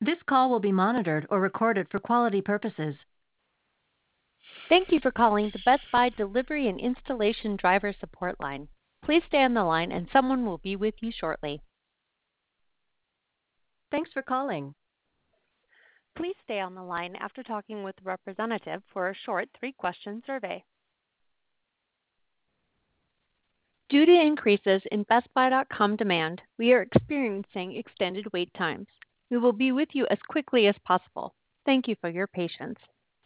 This call will be monitored or recorded for quality purposes. Thank you for calling the Best Buy Delivery and Installation Driver Support Line. Please stay on the line and someone will be with you shortly. Thanks for calling. Please stay on the line after talking with a representative for a short 3-question survey. Due to increases in BestBuy.com demand, we are experiencing extended wait times. We will be with you as quickly as possible. Thank you for your patience.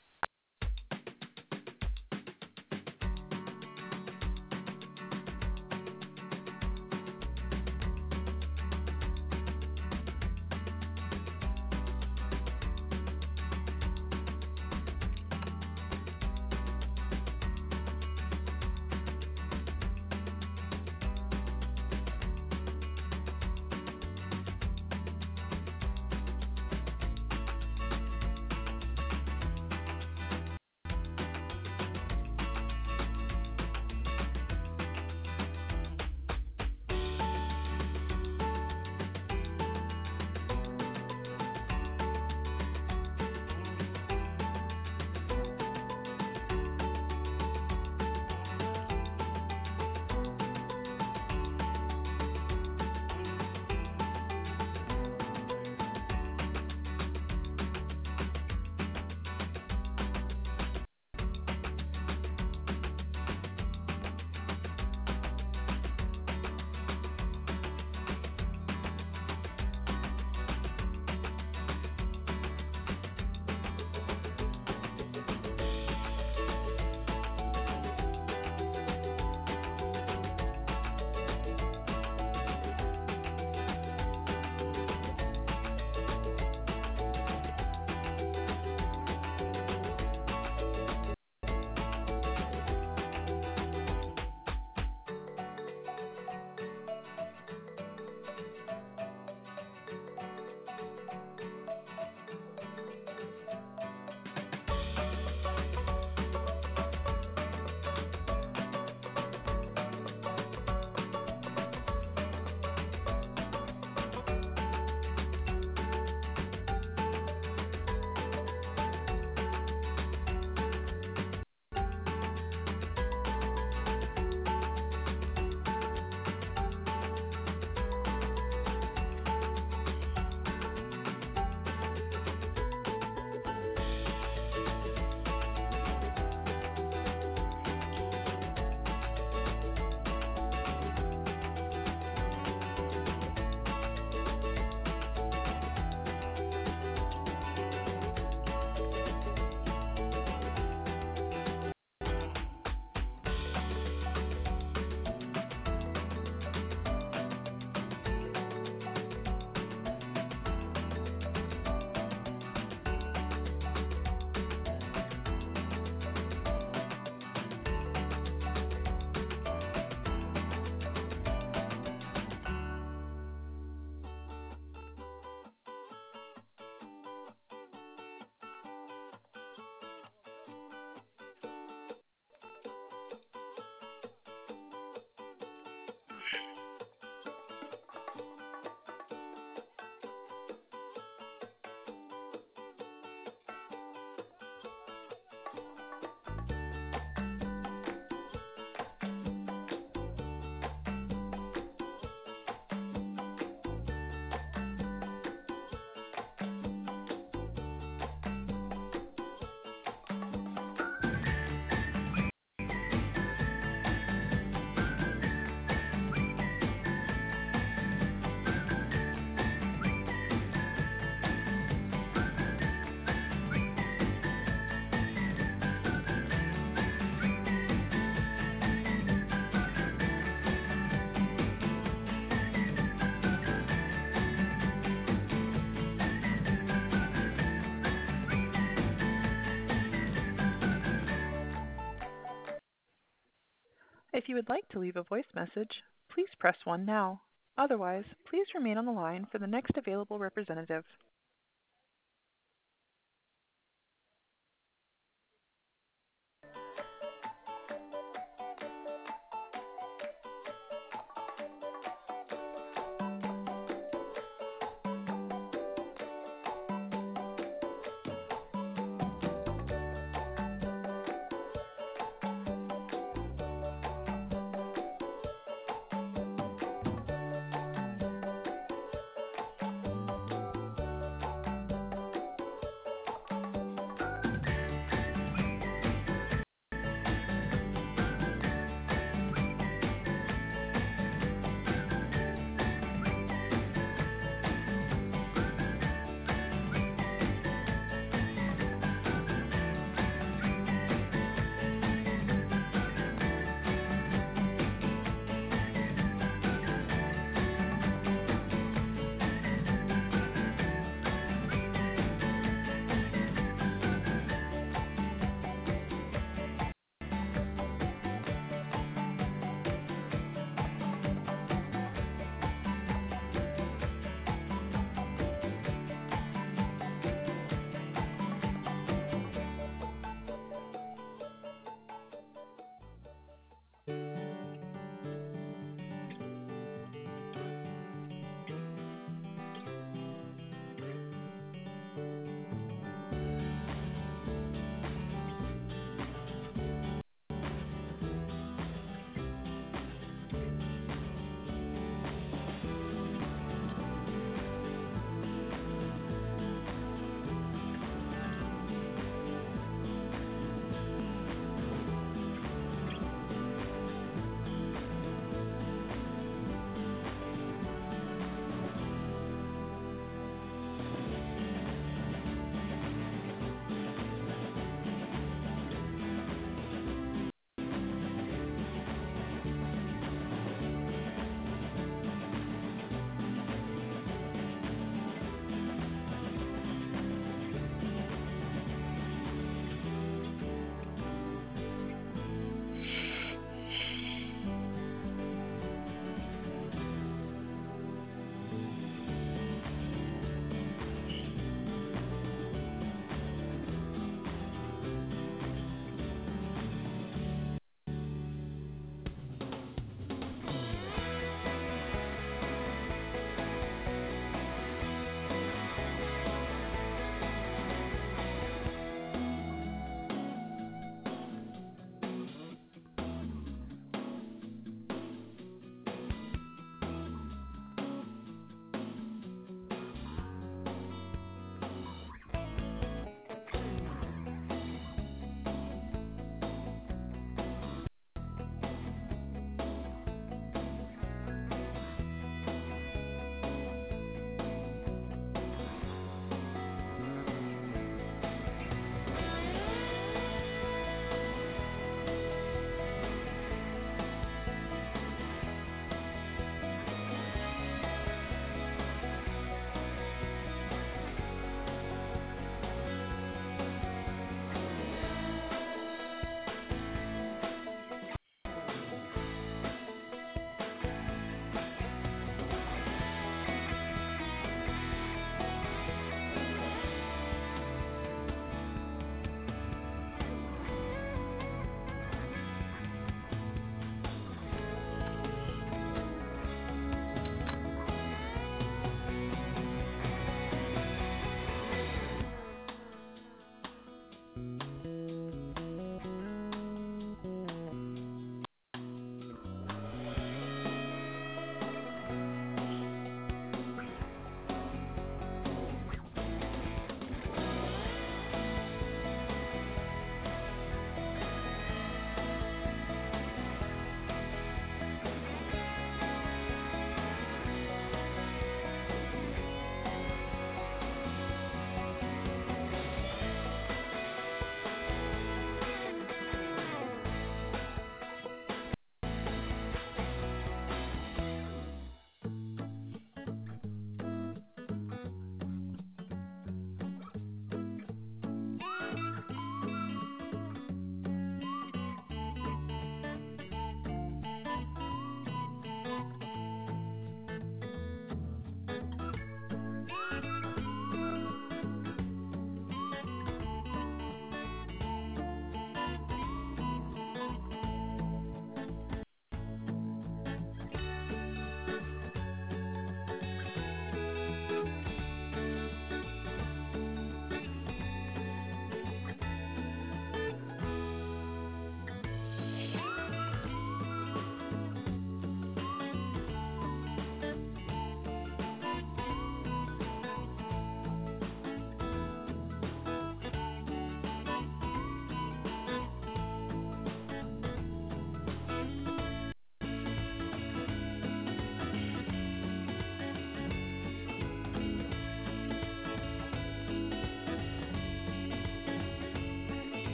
If you would like to leave a voice message, please press 1 now. Otherwise, please remain on the line for the next available representative.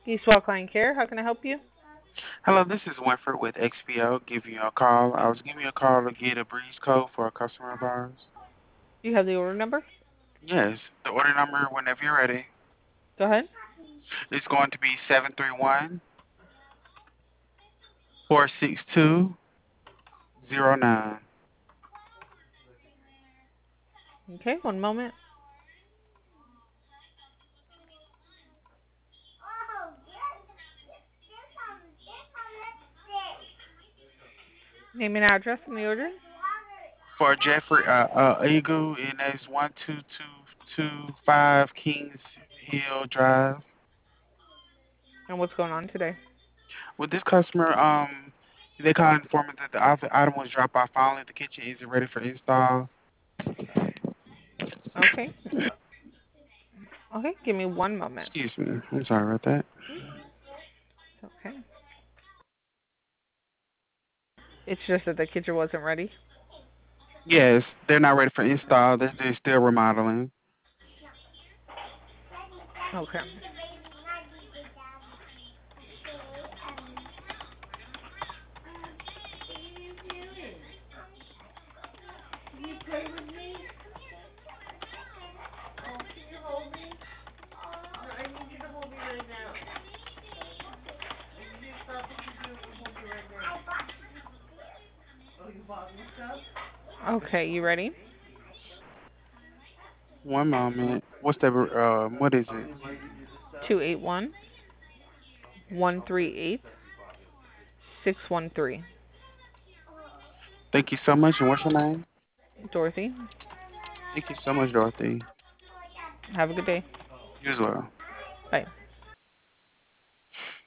Eastwell Client Care, how can I help you? Hello, this is Winford with XPO giving you a call. I was giving you a call to get a breeze code for a customer of ours. Do you have the order number? Yes, the order number, whenever you're ready, Go ahead. is going to be 731-462-09. Okay, one moment. Name and address in the order. For Jeffrey Eagle, and that's 12225 Kings Hill Drive. And what's going on today? With this customer, they called and informed me that the item was dropped off finally at the kitchen. Is it ready for install? Okay. Okay, give me one moment. Excuse me. I'm sorry about that. Okay. It's just that the kitchen wasn't ready. Yes, they're not ready for install. They're still remodeling. Okay. Okay, you ready? One moment. What is it? 281-138-613. Thank you so much. And what's your name? Dorothy, Thank you so much, Dorothy. have a good day. You as well. Bye.